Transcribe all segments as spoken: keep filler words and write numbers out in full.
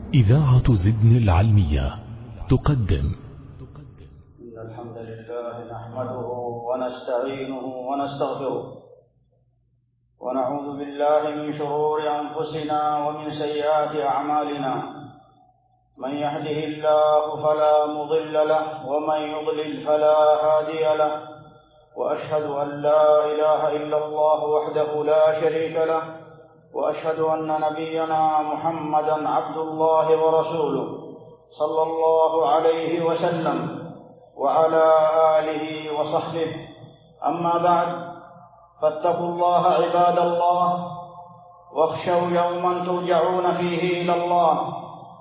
إذاعة زدن العلمية تقدم. إن الحمد لله نحمده ونستعينه ونستغفره ونعوذ بالله من شرور أنفسنا ومن سيئات أعمالنا. من يهده الله فلا مضل له ومن يضلل فلا هادي له، وأشهد أن لا إله إلا الله وحده لا شريك له، وأشهد أن نبينا محمدا عبد الله ورسوله صلى الله عليه وسلم وعلى آله وصحبه. أما بعد، فاتقوا الله عباد الله، واخشوا يوما ترجعون فيه إلى الله.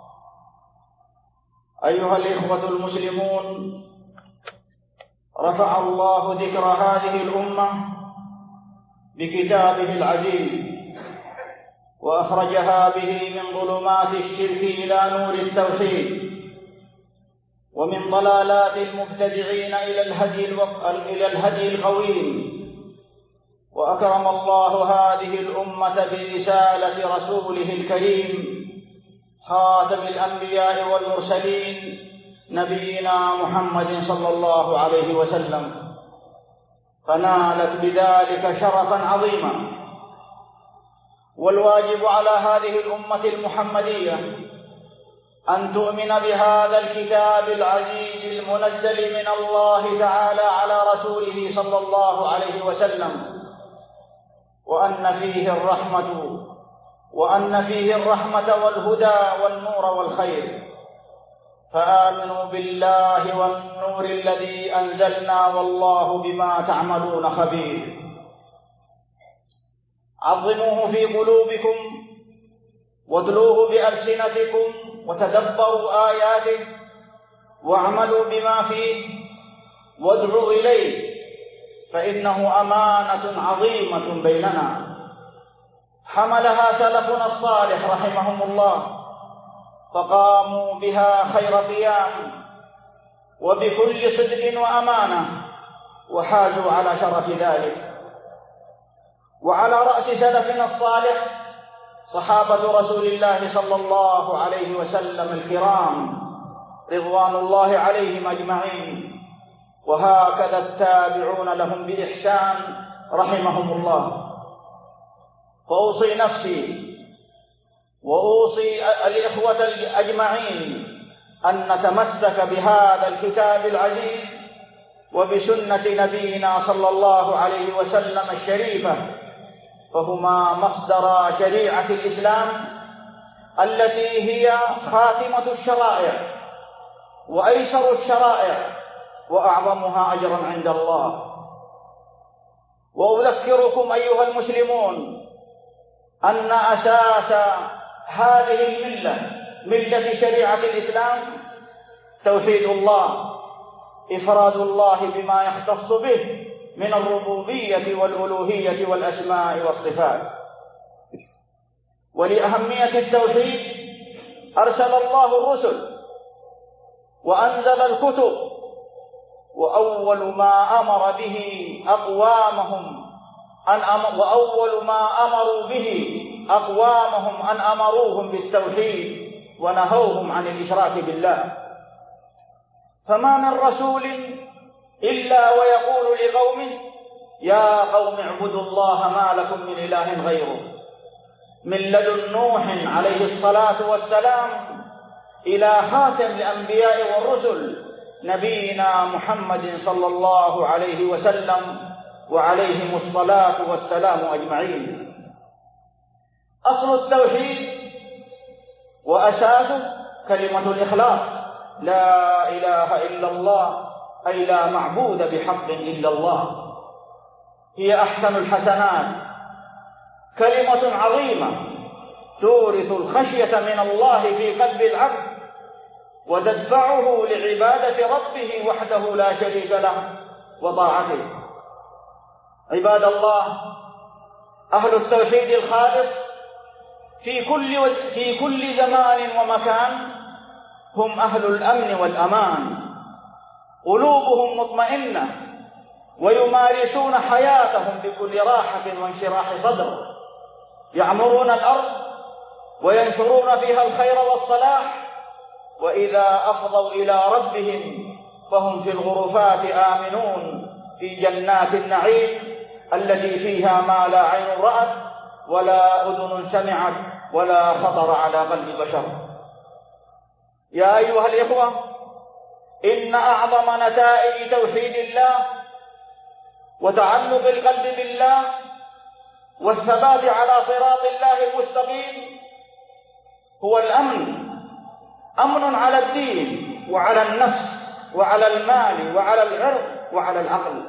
أيها الإخوة المسلمون، رفع الله ذكر هذه الأمة بكتابه العزيز، وأخرجها به من ظلمات الشرك إلى نور التوحيد، ومن ضلالات المبتدعين إلى الهدي إلى الهدي القويم. وأكرم الله هذه الأمة برسالة رسوله الكريم خاتم الأنبياء والمرسلين نبينا محمد صلى الله عليه وسلم، فنالت بذلك شرفا عظيما. والواجب على هذه الأمة المحمدية أن تؤمن بهذا الكتاب العزيز المنزل من الله تعالى على رسوله صلى الله عليه وسلم، وأن فيه الرحمة وأن فيه الرحمة والهدى والنور والخير. فآمنوا بالله والنور الذي أنزلنا والله بما تعملون خبير. عظموه في قلوبكم واتلوه بألسنتكم وتدبروا آياته واعملوا بما فيه وادعوا إليه، فإنه أمانة عظيمة بيننا حملها سلفنا الصالح رحمهم الله، فقاموا بها خير قيام وبكل صدق وأمانة، وحازوا على شرف ذلك. وعلى رأس سلفنا الصالح صحابة رسول الله صلى الله عليه وسلم الكرام رضوان الله عليهم أجمعين، وهكذا التابعون لهم بإحسان رحمهم الله. فأوصي نفسي وأوصي الإخوة أجمعين أن نتمسك بهذا الكتاب العزيز وبسنة نبينا صلى الله عليه وسلم الشريفة، فهما مصدر شريعة الإسلام التي هي خاتمة الشرائع وأيسر الشرائع وأعظمها أجرا عند الله. وأذكركم أيها المسلمون أن أساس هذه الملة، ملة شريعة الإسلام، توحيد الله، إفراد الله بما يختص به من الربوبية والألوهية والأسماء والصفات. ولأهمية التوحيد أرسل الله الرسل وأنزل الكتب، وأول ما أمر به أقوامهم أن أمر وأول ما أمروا به أقوامهم أن أمروهم بالتوحيد ونهوهم عن الإشراك بالله. فما من رسول إلا ويقول لقومه: يا قوم اعبدوا الله ما لكم من إله غيره، من لدن نوح عليه الصلاة والسلام إلى خاتم الأنبياء والرسل نبينا محمد صلى الله عليه وسلم وعليهم الصلاة والسلام أجمعين. أصل التوحيد وأساسه كلمة الإخلاص، لا إله إلا الله، أي لا معبود بحق إلا الله. هي أحسن الحسنات، كلمة عظيمة تورث الخشية من الله في قلب العبد وتدفعه لعبادة ربه وحده لا شريك له وطاعته. عباد الله، أهل التوحيد الخالص في كل وز... في كل زمان ومكان هم أهل الأمن والأمان، قلوبهم مطمئنة ويمارسون حياتهم بكل راحة وانشراح صدر، يعمرون الأرض وينشرون فيها الخير والصلاح، وإذا أفضوا إلى ربهم فهم في الغرفات آمنون في جنات النعيم التي فيها ما لا عين رأت ولا أذن سمعت ولا خطر على قلب بشر. يا أيها الإخوة، إن أعظم نتائج توحيد الله وتعلق القلب بالله والثبات على صراط الله المستقيم هو الأمن، أمن على الدين وعلى النفس وعلى المال وعلى العرض وعلى العقل.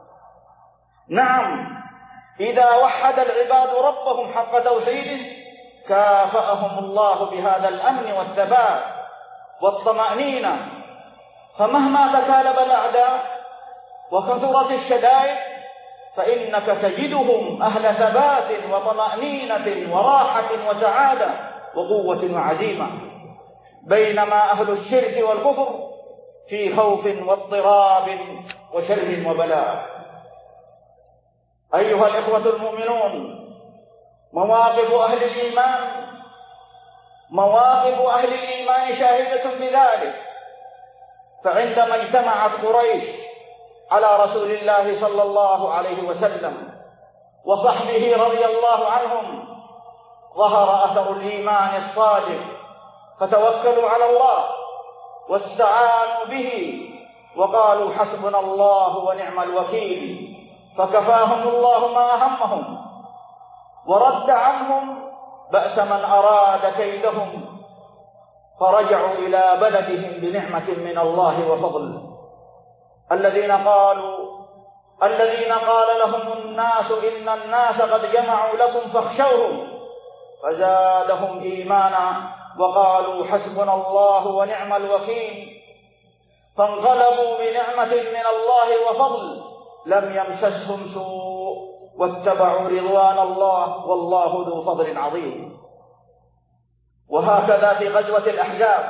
نعم، إذا وحد العباد ربهم حق توحيده كافأهم الله بهذا الأمن والثبات والطمأنينة، فمهما تكالب الأعداء وكثرت الشدائد فإنك تجدهم أهل ثبات وطمأنينة وراحة وسعادة وقوة وعزيمة، بينما أهل الشرك والكفر في خوف واضطراب وشر وبلاء. أيها الإخوة المؤمنون، مواقف أهل الإيمان مواقف أهل الإيمان شاهدة بذلك. فعندما اجتمعت قريش على رسول الله صلى الله عليه وسلم وصحبه رضي الله عنهم ظهر أثر الإيمان الصادق، فتوكلوا على الله واستعانوا به وقالوا حسبنا الله ونعم الوكيل، فكفاهم الله ما أهمهم ورد عنهم بأس من أراد كيدهم، فرجعوا إلى بلدهم بنعمة من الله وفضل. الذين قالوا الذين قال لهم الناس إن الناس قد جمعوا لكم فاخشوهم فزادهم إيمانا وقالوا حسبنا الله ونعم الوكيل، فانقلبوا بنعمة من الله وفضل لم يمسسهم سوء واتبعوا رضوان الله والله ذو فضل عظيم. وهكذا في غزوة الأحزاب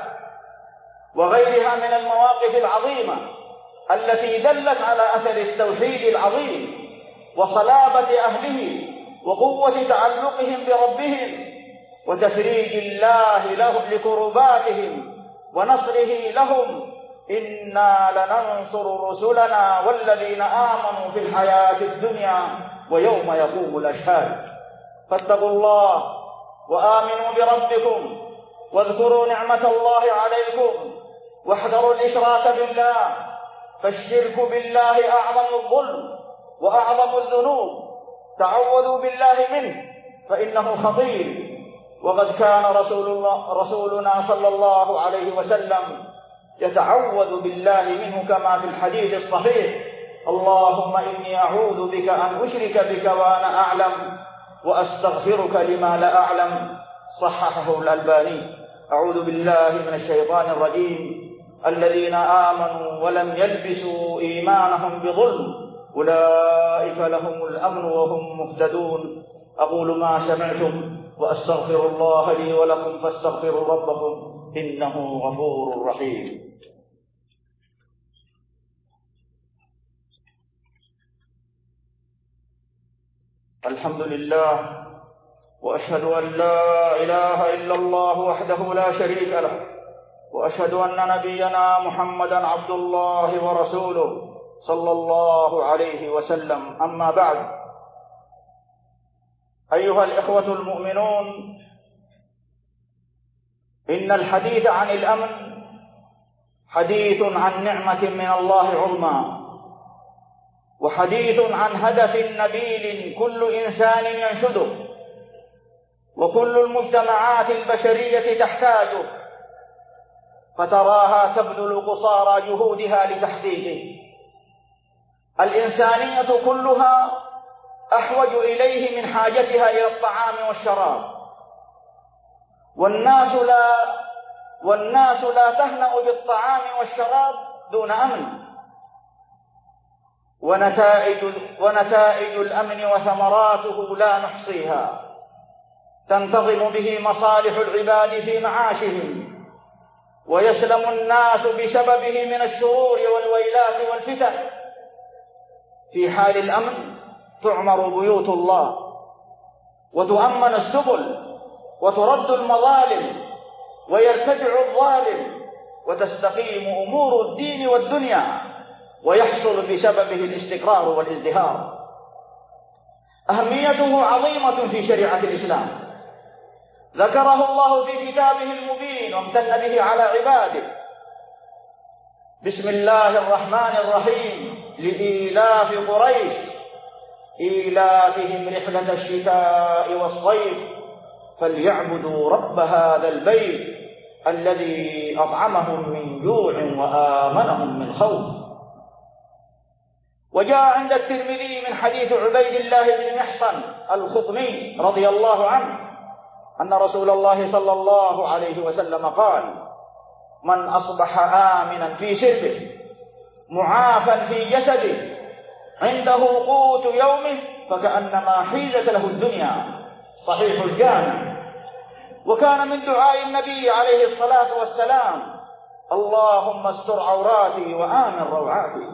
وغيرها من المواقف العظيمة التي دلت على أثر التوحيد العظيم وصلابة أهله وقوة تعلقهم بربهم وتفريج الله لهم لكرباتهم ونصره لهم. إنا لننصر رسلنا والذين آمنوا في الحياة الدنيا ويوم يقوم الأشهاد. فاتقوا الله وآمنوا بربكم واذكروا نعمة الله عليكم واحذروا الإشراك بالله، فالشرك بالله أعظم الظلم وأعظم الذنوب، تعوذوا بالله منه فإنه خطير. وقد كان رسول الله رسولنا صلى الله عليه وسلم يتعوذ بالله منه كما في الحديث الصحيح: اللهم إني أعوذ بك أن أشرك بك وأنا أعلم وأستغفرك لما لا أعلم، صححه الألباني. أعوذ بالله من الشيطان الرجيم. الذين آمنوا ولم يلبسوا إيمانهم بظلم أولئك لهم الأمن وهم مهتدون. أقول ما سمعتم وأستغفر الله لي ولكم فاستغفروا ربكم إنه غفور رحيم. الحمد لله، وأشهد أن لا إله إلا الله وحده لا شريك له، وأشهد أن نبينا محمدا عبد الله ورسوله صلى الله عليه وسلم. أما بعد، أيها الإخوة المؤمنون، إن الحديث عن الأمن حديث عن نعمة من الله عظمى، وحديث عن هدف نبيل كل إنسان ينشده وكل المجتمعات البشرية تحتاجه، فتراها تبذل قصارى جهودها لتحقيقه. الإنسانية كلها أحوج إليه من حاجتها إلى الطعام والشراب، والناس لا والناس لا تهنأ بالطعام والشراب دون أمن. ونتائج ونتائج الأمن وثمراته لا نحصيها، تنتظم به مصالح العباد في معاشهم، ويسلم الناس بسببه من الشرور والويلات والفتن. في حال الأمن تعمر بيوت الله وتؤمن السبل وترد المظالم ويرتدع الظالم وتستقيم أمور الدين والدنيا ويحصل بسببه الاستقرار والازدهار. أهميته عظيمة في شريعة الإسلام، ذكره الله في كتابه المبين وامتن به على عباده. بسم الله الرحمن الرحيم: لإيلاف قريش إيلافهم رحلة الشتاء والصيف فليعبدوا رب هذا البيت الذي أطعمهم من جوع وآمنهم من خوف. وجاء عند الترمذي من حديث عبيد الله بن محصن الخطمي رضي الله عنه أن رسول الله صلى الله عليه وسلم قال: من أصبح آمنا في سربه معافا في جسده عنده قوت يومه فكأنما حيزت له الدنيا. صحيح الجامع. وكان من دعاء النبي عليه الصلاة والسلام: اللهم استر عوراتي وآمن روعاتي.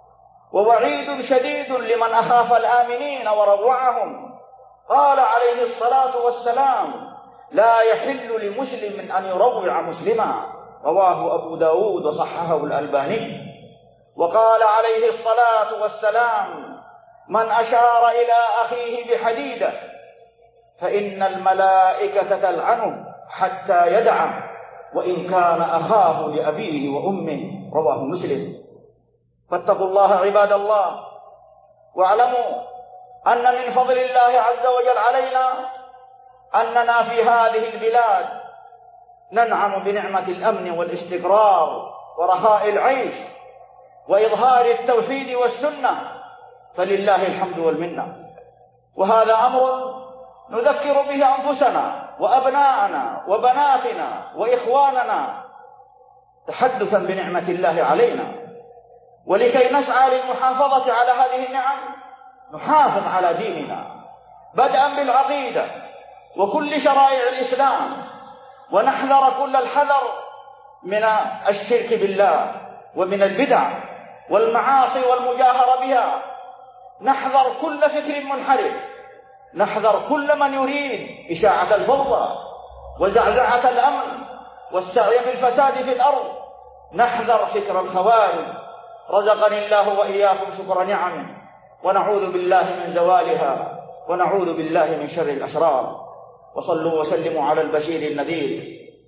ووعيد شديد لمن أخاف الآمنين وروعهم. قال عليه الصلاة والسلام: لا يحل لمسلم أن يروع مسلما. رواه أبو داود وصححه الألباني. وقال عليه الصلاة والسلام: من أشار إلى أخيه بحديدة فإن الملائكة تلعنه حتى يدعه وإن كان أخاه لأبيه وأمه. رواه مسلم. فاتقوا الله عباد الله، واعلموا أن من فضل الله عز وجل علينا أننا في هذه البلاد ننعم بنعمة الأمن والاستقرار ورخاء العيش وإظهار التوحيد والسنة، فلله الحمد والمنة. وهذا أمر نذكر به أنفسنا وأبناءنا وبناتنا وإخواننا تحدثا بنعمة الله علينا. ولكي نسعى للمحافظة على هذه النعم نحافظ على ديننا بدءا بالعقيدة وكل شرائع الإسلام، ونحذر كل الحذر من الشرك بالله ومن البدع والمعاصي والمجاهرة بها. نحذر كل فكر منحرف، نحذر كل من يريد إشاعة الفوضى وزعزعة الأمن والسعي بالفساد في الأرض. نحذر فكر الخوارج. رزقني الله وإياكم شكر نعمه، ونعوذ بالله من زوالها، ونعوذ بالله من شر الأشرار. وصلوا وسلموا على البشير النذير،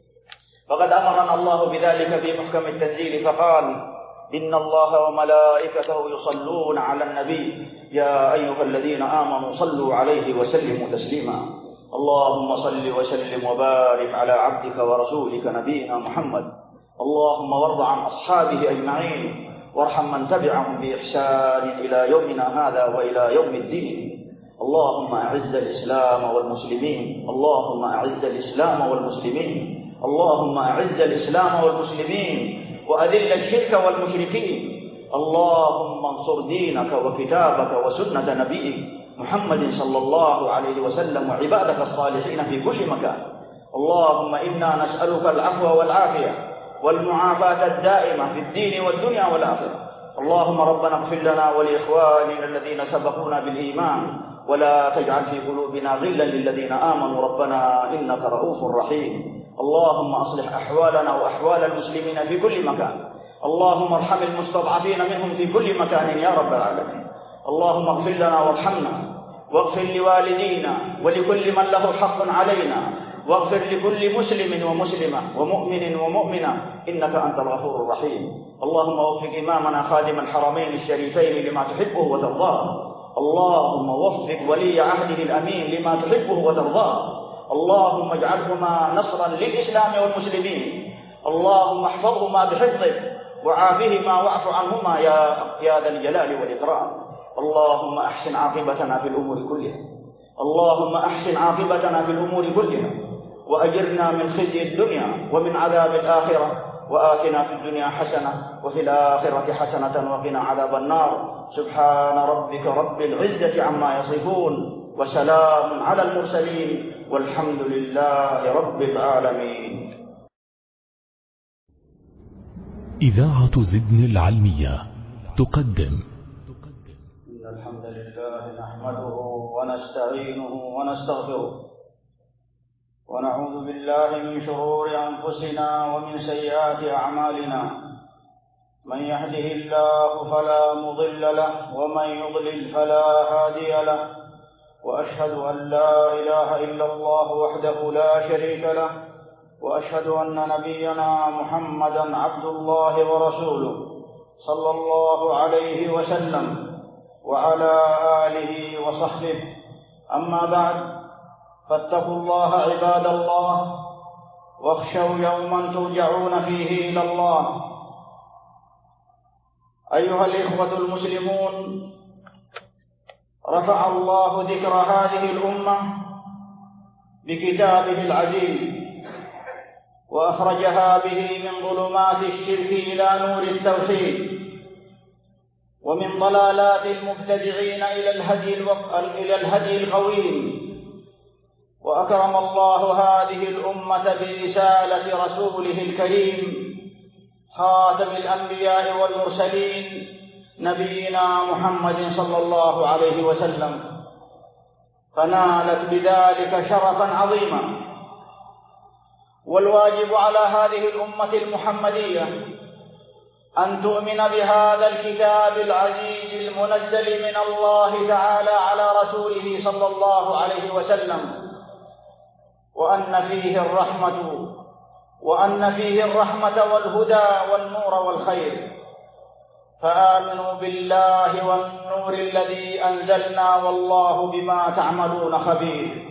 فقد أمرنا الله بذلك في محكم التنزيل فقال: إن الله وملائكته يصلون على النبي يا أيها الذين آمنوا صلوا عليه وسلموا تسليما. اللهم صل وسلم وبارك على عبدك ورسولك نبينا محمد. اللهم وارض عن أصحابه أجمعين، وارحم من تبعهم بإحسان إلى يومنا هذا وإلى يوم الدين. اللهم أعز الإسلام والمسلمين، اللهم أعز الإسلام والمسلمين، اللهم أعز الإسلام والمسلمين وأذل الشرك والمشركين. اللهم انصر دينك وكتابك وسنة نبيك محمد صلى الله عليه وسلم وعبادك الصالحين في كل مكان. اللهم إنا نسألك العفو والعافية والمعافاة الدائمة في الدين والدنيا والآخرة. اللهم ربنا اغفر لنا ولإخواننا الذين سبقونا بالإيمان، ولا تجعل في قلوبنا غلا للذين آمنوا ربنا إنك رؤوف رحيم. اللهم أصلح أحوالنا وأحوال المسلمين في كل مكان. اللهم ارحم المستضعفين منهم في كل مكان يا رب العالمين. اللهم اغفر لنا وارحمنا، واغفر لوالدينا ولكل من له حق علينا، واغفر لكل مسلم ومسلمة ومؤمن ومؤمنة إنك أنت الغفور الرحيم. اللهم وفق إمامنا خادم الحرمين الشريفين لما تحبه وترضاه. اللهم وفق ولي عهده الأمين لما تحبه وترضاه. اللهم اجعلهما نصرا للإسلام والمسلمين. اللهم احفظهما بحفظك وعافهما واعف عنهما يا يا ذا الجلال والإكرام. اللهم أحسن عاقبتنا في الأمور كلها. اللهم أحسن عاقبتنا في الأمور كلها، وأجرنا من خزي الدنيا ومن عذاب الآخرة، وآتنا في الدنيا حسنة وفي الآخرة حسنة وقنا عذاب النار. سبحان ربك رب العزة عما يصفون، وسلام على المرسلين، والحمد لله رب العالمين. إذاعة زدن العلمية تقدم. إن الحمد لله نحمده ونستعينه ونستغفره، ونعوذ بالله من شرور أنفسنا ومن سيئات أعمالنا، من يهده الله فلا مضل له ومن يضلل فلا هادي له، وأشهد أن لا إله إلا الله وحده لا شريك له، وأشهد أن نبينا محمدا عبد الله ورسوله صلى الله عليه وسلم وعلى آله وصحبه. أما بعد، فاتقوا الله عباد الله، واخشوا يوما ترجعون فيه إلى الله. أيها الإخوة المسلمون، رفع الله ذكر هذه الأمة بكتابه العزيز، وأخرجها به من ظلمات الشرك إلى نور التوحيد، ومن ضلالات المبتدعين إلى الهدي إلى الهدي القويم. وأكرم الله هذه الأمة برسالة رسوله الكريم خاتم الأنبياء والمرسلين نبينا محمد صلى الله عليه وسلم، فنالت بذلك شرفا عظيما. والواجب على هذه الأمة المحمدية أن تؤمن بهذا الكتاب العزيز المنزل من الله تعالى على رسوله صلى الله عليه وسلم، وأن فيه الرحمة وأن فيه الرحمة والهدى والنور والخير. فآمنوا بالله والنور الذي أنزلنا والله بما تعملون خبير.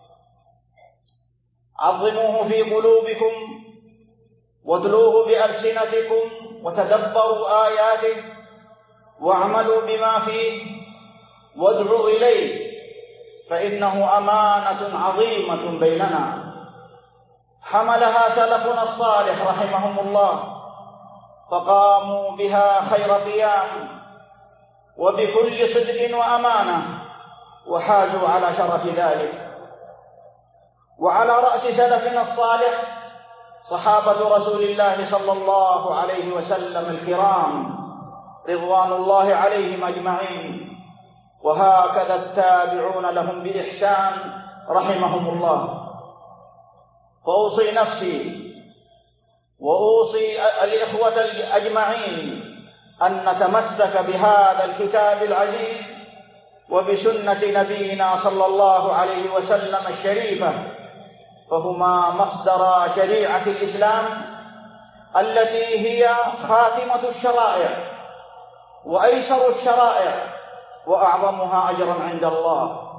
عظموه في قلوبكم، واتلوه بألسنتكم، وتدبروا آياته، واعملوا بما فيه، وادعوا إليه، فإنه أمانة عظيمة بيننا حملها سلفنا الصالح رحمهم الله، فقاموا بها خير قيام، وبكل صدق وأمانة، وحازوا على شرف ذلك. وعلى رأس سلفنا الصالح صحابة رسول الله صلى الله عليه وسلم الكرام رضوان الله عليهم أجمعين، وهكذا التابعون لهم بإحسان رحمهم الله. فأوصي نفسي وأوصي الإخوة أجمعين أن نتمسك بهذا الكتاب العزيز وبسنة نبينا صلى الله عليه وسلم الشريفة، فهما مصدر شريعة الإسلام التي هي خاتمة الشرائع وأيسر الشرائع وأعظمها أجرا عند الله.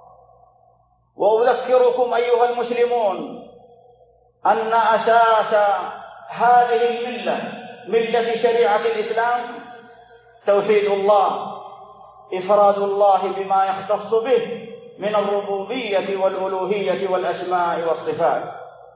وأذكركم أيها المسلمون أن أساس هذه الملة، ملة شريعة الإسلام، توحيد الله، إفراد الله بما يختص به من الربوبية والألوهية والأسماء والصفات.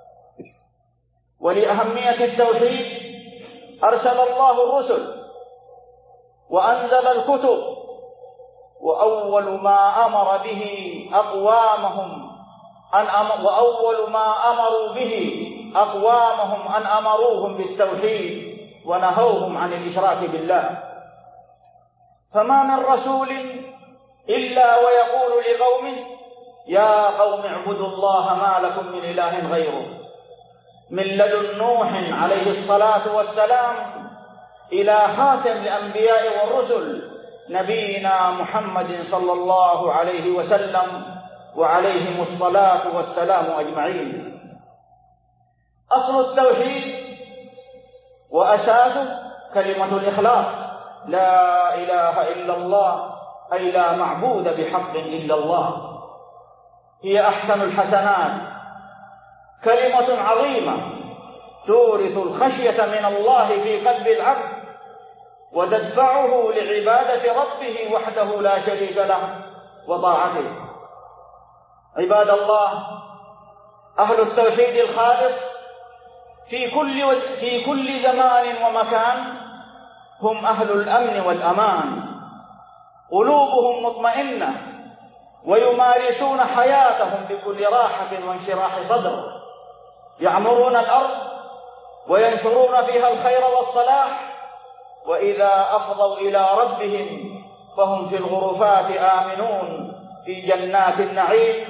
ولأهمية التوحيد أرسل الله الرسل وأنزل الكتب، وأول ما أمر به أقوامهم أن أمر وأول ما أمروا به أقوامهم أن أمروهم بالتوحيد ونهوهم عن الإشراك بالله. فما من رسول إلا ويقول لقوم: يا قوم اعبدوا الله ما لكم من إله غيره، من لدن نوح عليه الصلاة والسلام إلى خاتم الأنبياء والرسل نبينا محمد صلى الله عليه وسلم وعليهم الصلاة والسلام أجمعين. أصل التوحيد وأساسه كلمة الإخلاص، لا إله إلا الله، أي لا معبود بحق إلا الله. هي أحسن الحسنات، كلمة عظيمة تورث الخشية من الله في قلب العبد، وتدفعه لعبادة ربه وحده لا شريك له وطاعته. عباد الله، أهل التوحيد الخالص في كل وز... في كل زمان ومكان هم أهل الأمن والأمان، قلوبهم مطمئنة، ويمارسون حياتهم بكل راحة وانشراح صدر، يعمرون الأرض وينشرون فيها الخير والصلاح، وإذا أفضوا إلى ربهم فهم في الغرفات آمنون في جنات النعيم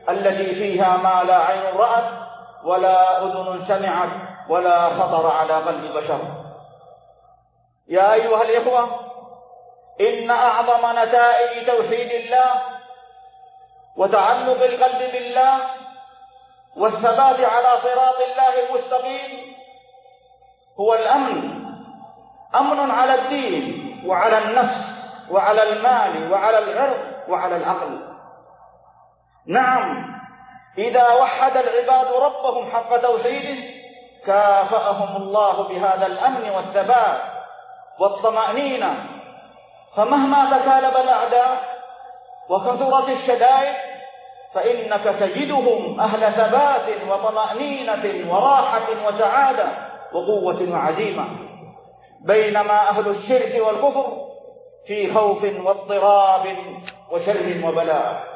التي فيها ما لا عين رأت ولا أذن سمعت ولا خطر على قلب بشر. يا أيها الإخوة، إن أعظم نتائج توحيد الله وتعلق القلب بالله والثبات على صراط الله المستقيم هو الأمن، أمن على الدين وعلى النفس وعلى المال وعلى العرض وعلى العقل. نعم، إذا وحد العباد ربهم حق توحيده كافأهم الله بهذا الأمن والثبات والطمأنينة، فمهما تكالب الأعداء وكثرت الشدائد فإنك تجدهم أهل ثبات وطمأنينة وراحة وسعادة وقوة وعزيمة، بينما أهل الشرك والكفر في خوف واضطراب وشر وبلاء.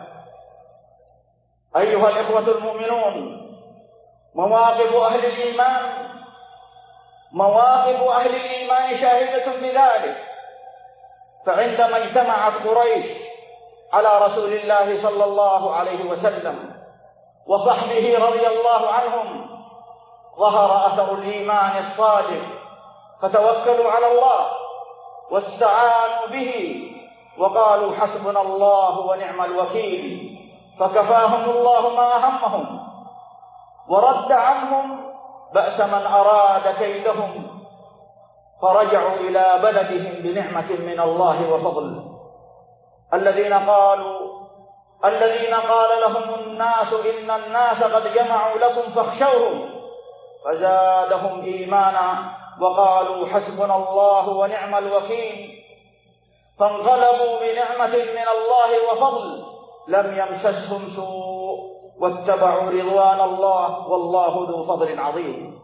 أيها الإخوة المؤمنون، مواقف أهل الإيمان مواقف أهل الإيمان شاهدة بذلك. فعندما اجتمعت قريش على رسول الله صلى الله عليه وسلم وصحبه رضي الله عنهم ظهر أثر الإيمان الصادق، فتوكلوا على الله واستعانوا به وقالوا حسبنا الله ونعم الوكيل، فكفاهم الله ما أهمهم ورد عنهم بأس من أراد كيدهم، فرجعوا إلى بلدهم بنعمة من الله وفضل. الذين قالوا الذين قال لهم الناس إن الناس قد جمعوا لكم فاخشوهم فزادهم إيمانا وقالوا حسبنا الله ونعم الوكيل، فانقلبوا بنعمة من الله وفضل لم يمسسهم سوء واتبعوا رضوان الله والله ذو فضل عظيم.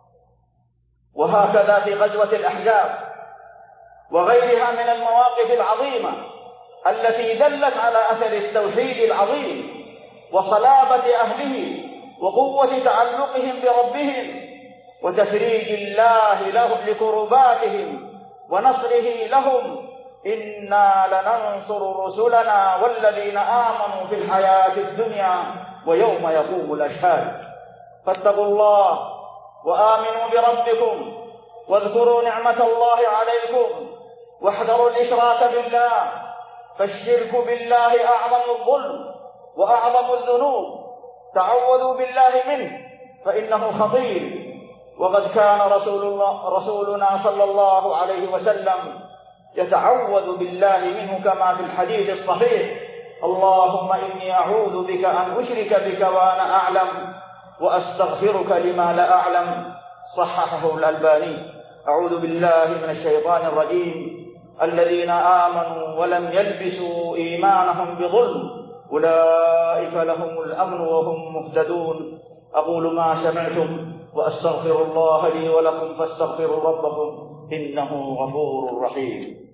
وهكذا في غزوة الأحزاب وغيرها من المواقف العظيمة التي دلت على أثر التوحيد العظيم وصلابة أهله وقوة تعلقهم بربهم وتفريج الله لهم لكرباتهم ونصره لهم. إنا لننصر رسلنا والذين آمنوا في الحياة الدنيا ويوم يقوم الأشهاد. فاتقوا الله وآمنوا بربكم واذكروا نعمة الله عليكم واحذروا الإشراك بالله، فالشرك بالله أعظم الظلم وأعظم الذنوب، تعوذوا بالله منه فإنه خطير. وقد كان رسول الله رسولنا صلى الله عليه وسلم يتعوذ بالله منه كما في الحديث الصحيح: اللهم إني أعوذ بك أن أشرك بك وأنا أعلم وأستغفرك لما لا أعلم، صححه الألباني. أعوذ بالله من الشيطان الرجيم. الذين آمنوا ولم يلبسوا إيمانهم بظلم أولئك لهم الأمن وهم مهتدون. أقول ما سمعتم وأستغفر الله لي ولكم فاستغفروا ربكم إنه غفور رحيم.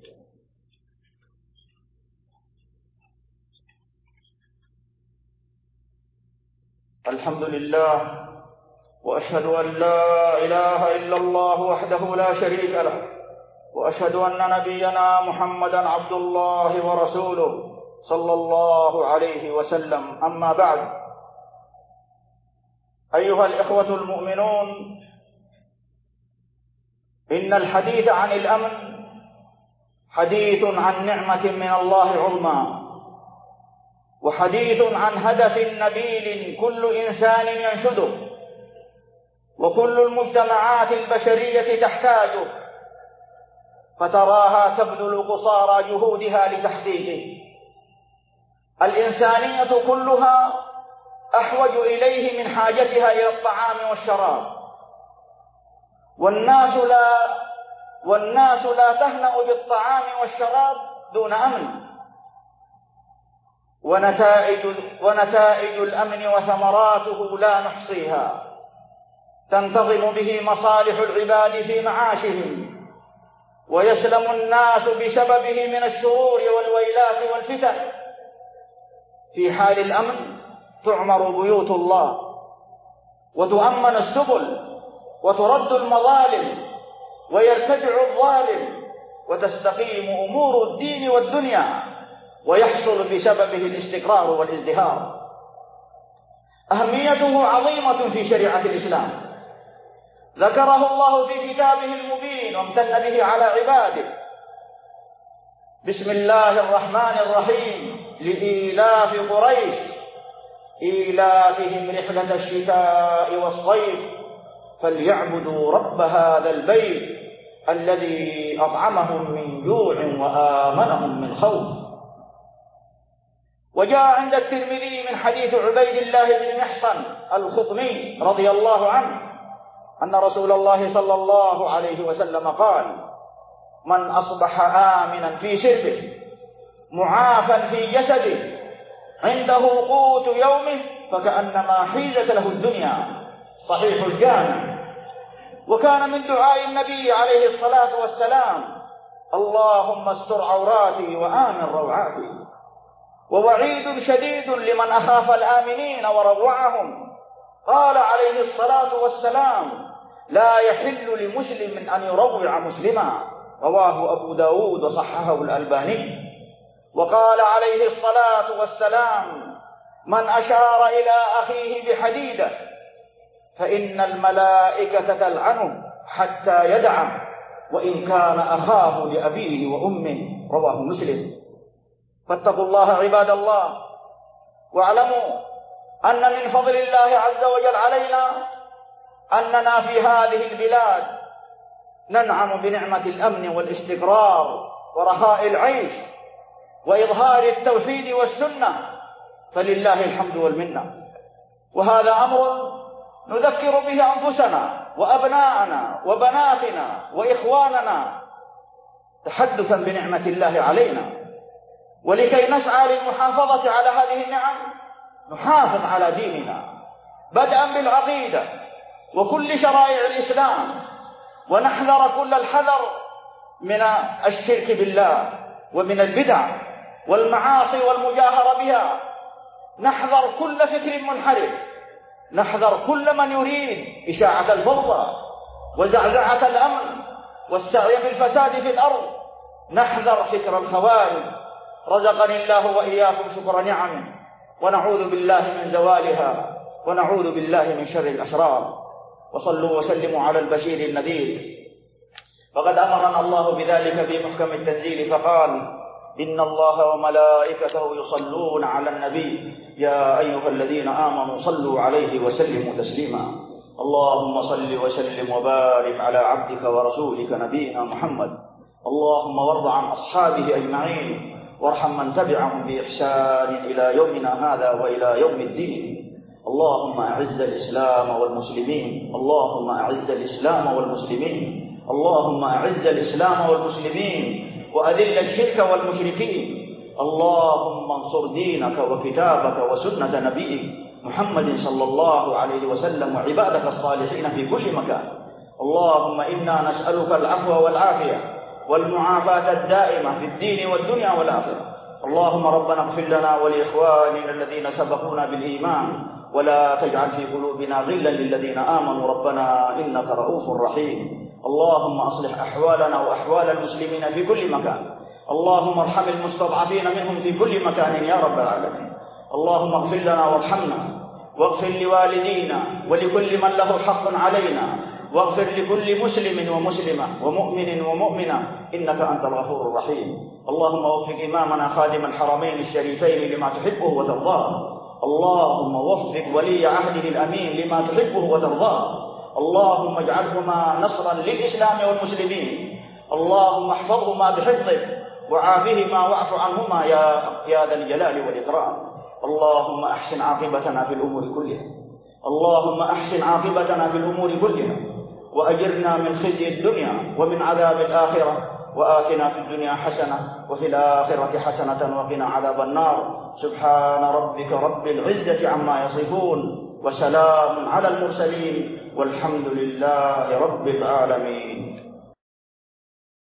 الحمد لله، وأشهد أن لا إله إلا الله وحده لا شريك له، وأشهد أن نبينا محمدا عبد الله ورسوله صلى الله عليه وسلم. أما بعد، أيها الإخوة المؤمنون، إن الحديث عن الأمن حديث عن نعمة من الله عظمى، وحديث عن هدف نبيل كل إنسان ينشده وكل المجتمعات البشرية تحتاجه، فتراها تبذل قصارى جهودها لتحقيقه. الإنسانية كلها أحوج إليه من حاجتها إلى الطعام والشراب، والناس لا والناس لا تهنأ بالطعام والشراب دون أمن. ونتائج ونتائج الأمن وثمراته لا نحصيها، تنتظم به مصالح العباد في معاشهم، ويسلم الناس بسببه من الشرور والويلات والفتن. في حال الأمن تعمر بيوت الله وتؤمن السبل وترد المظالم ويرتجع الظالم وتستقيم أمور الدين والدنيا، ويحصل بسببه الاستقرار والازدهار. أهميته عظيمة في شريعة الإسلام، ذكره الله في كتابه المبين وامتن به على عباده. بسم الله الرحمن الرحيم: لإيلاف قريش إيلافهم رحلة الشتاء والصيف فليعبدوا رب هذا البيت الذي أطعمهم من جوع وآمنهم من خوف. وجاء عند الترمذي من حديث عبيد الله بن محصن الخطمي رضي الله عنه أن رسول الله صلى الله عليه وسلم قال: من أصبح آمنا في سربه معافا في جسده عنده قوت يومه فكأنما حيزت له الدنيا. صحيح الجامع. وكان من دعاء النبي عليه الصلاة والسلام: اللهم استر عوراتي وآمن روعاتي. ووعيد شديد لمن أخاف الآمنين وروعهم. قال عليه الصلاة والسلام: لا يحل لمسلم أن يروع مسلما. رواه أبو داود وصححه الألباني. وقال عليه الصلاة والسلام: من أشار إلى أخيه بحديدة فإن الملائكة تلعنه حتى يدعه وإن كان أخاه لأبيه وأمه. رواه مسلم. فاتقوا الله عباد الله، واعلموا أن من فضل الله عز وجل علينا أننا في هذه البلاد ننعم بنعمة الأمن والاستقرار ورخاء العيش وإظهار التوحيد والسنة، فلله الحمد والمنة. وهذا أمر نذكر به أنفسنا وأبناءنا وبناتنا وإخواننا تحدثا بنعمة الله علينا. ولكي نسعى للمحافظة على هذه النعم نحافظ على ديننا بدءا بالعقيدة وكل شرائع الإسلام، ونحذر كل الحذر من الشرك بالله ومن البدع والمعاصي والمجاهرة بها. نحذر كل فكر منحرف، نحذر كل من يريد إشاعة الفوضى وزعزعة الأمن والسعي بالفساد في الأرض. نحذر فكر الخوارج. رزقني الله وإياكم شكر نعمه، ونعوذ بالله من زوالها، ونعوذ بالله من شر الأشرار. وصلوا وسلموا على البشير النذير، فقد أمرنا الله بذلك في محكم التنزيل فقال: إن الله وملائكته يصلون على النبي يا أيها الذين آمنوا صلوا عليه وسلموا تسليما. اللهم صل وسلم وبارك على عبدك ورسولك نبينا محمد. اللهم وارض عن أصحابه أجمعين، وارحم من تبعهم بإحسان إلى يومنا هذا وإلى يوم الدين. اللهم أعز الإسلام والمسلمين. اللهم أعز الإسلام والمسلمين. اللهم أعز الإسلام والمسلمين وأذل الشرك والمشركين. اللهم انصر دينك وكتابك وسنة نبيك محمد صلى الله عليه وسلم وعبادك الصالحين في كل مكان. اللهم إنا نسألك العفو والعافية والمعافاة الدائمة في الدين والدنيا والآخرة. اللهم ربنا اغفر لنا ولإخواننا الذين سبقونا بالإيمان، ولا تجعل في قلوبنا غلا للذين آمنوا ربنا إنك رؤوف رحيم. اللهم أصلح أحوالنا وأحوال المسلمين في كل مكان. اللهم ارحم المستضعفين منهم في كل مكان يا رب العالمين. اللهم اغفر لنا وارحمنا، واغفر لوالدينا ولكل من له حق علينا، واغفر لكل مسلم ومسلمة ومؤمن ومؤمنة إنك أنت الغفور الرحيم. اللهم وفق إمامنا خادم الحرمين الشريفين لما تحبه وترضاه. اللهم وفق ولي عهده الأمين لما تحبه وترضاه. اللهم اجعلهما نصرا للإسلام والمسلمين. اللهم احفظهما بحفظك وعافهما واعف عنهما يا يا ذا الجلال والإكرام. اللهم أحسن عاقبتنا في الأمور كلها. اللهم أحسن عاقبتنا في الأمور كلها، وأجرنا من خزي الدنيا ومن عذاب الآخرة، وآتنا في الدنيا حسنة وفي الآخرة حسنة وقنا عذاب النار. سبحان ربك رب العزة عما يصفون، وسلام على المرسلين، والحمد لله رب العالمين.